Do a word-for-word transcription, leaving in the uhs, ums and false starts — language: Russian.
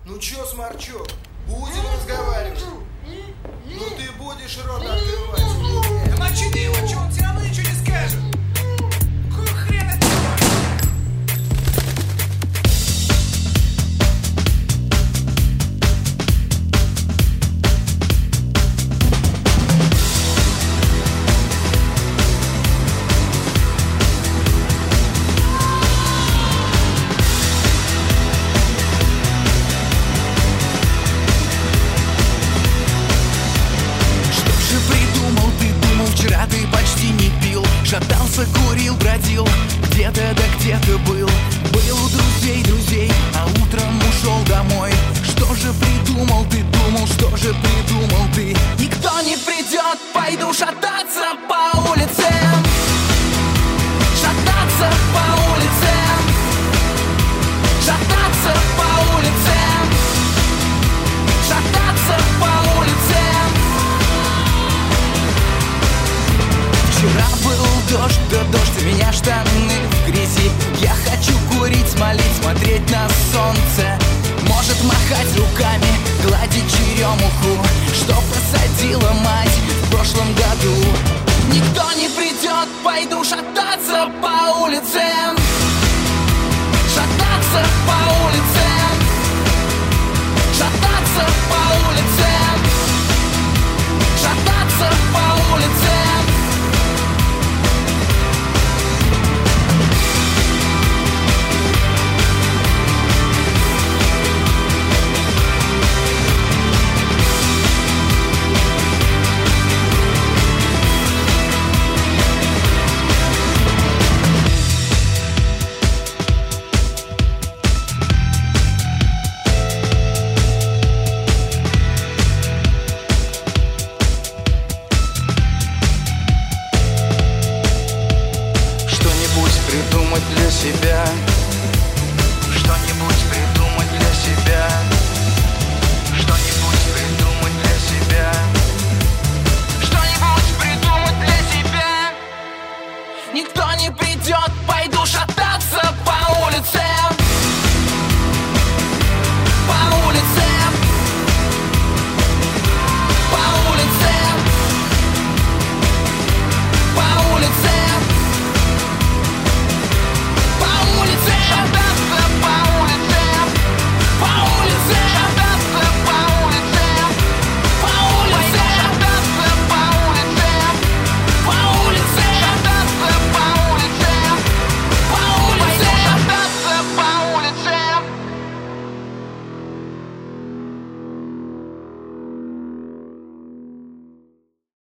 Ну чё, сморчок, будем разговаривать? Ну ты будешь рот открывать или нет? Да мочи ты его, чё, он все равно ничего не скажет. Какого хрена ты? Вчера ты почти не пил, шатался, курил, бродил, где-то да где-то был. Был у друзей друзей, а утром ушел домой. Что же придумал ты, думал, что же придумал ты? Никто не придет, пойду шататься по улице. Шататься по улице. Шататься по улице. Шататься по улице. Вчера был дождь, да дождь, у меня штаны в грязи. Я хочу курить, смолить, смотреть на солнце. Может махать руками, гладить черемуху, что посадила мать в прошлом году. Никто не придет, пойду шататься